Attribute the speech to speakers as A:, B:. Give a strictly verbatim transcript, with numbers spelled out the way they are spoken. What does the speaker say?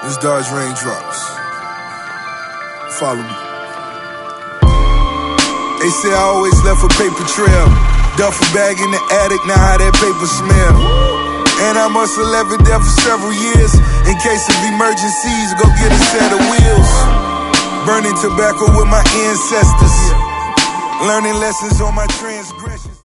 A: It's Dodge Raindrops. Follow me. They say I always left a paper trail. Duffel bag in the attic, now how that paper smell. And I must have left it there for several years. In case of emergencies, go get a set of wheels. Burning tobacco with my ancestors. Learning lessons on my transgressions.